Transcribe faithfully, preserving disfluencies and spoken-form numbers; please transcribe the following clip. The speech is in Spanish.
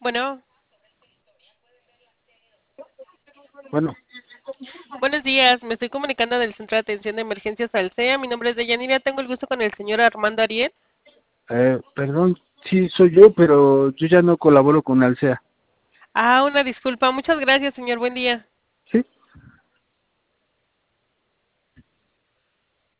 Bueno, Bueno, buenos días. Me estoy comunicando del Centro de Atención de Emergencias Alsea. Mi nombre es Deyanira. Tengo el gusto con el señor Armando Ariel. eh, perdón, sí soy yo, pero yo ya no colaboro con Alsea. Ah, una disculpa. Muchas gracias, señor. Buen día.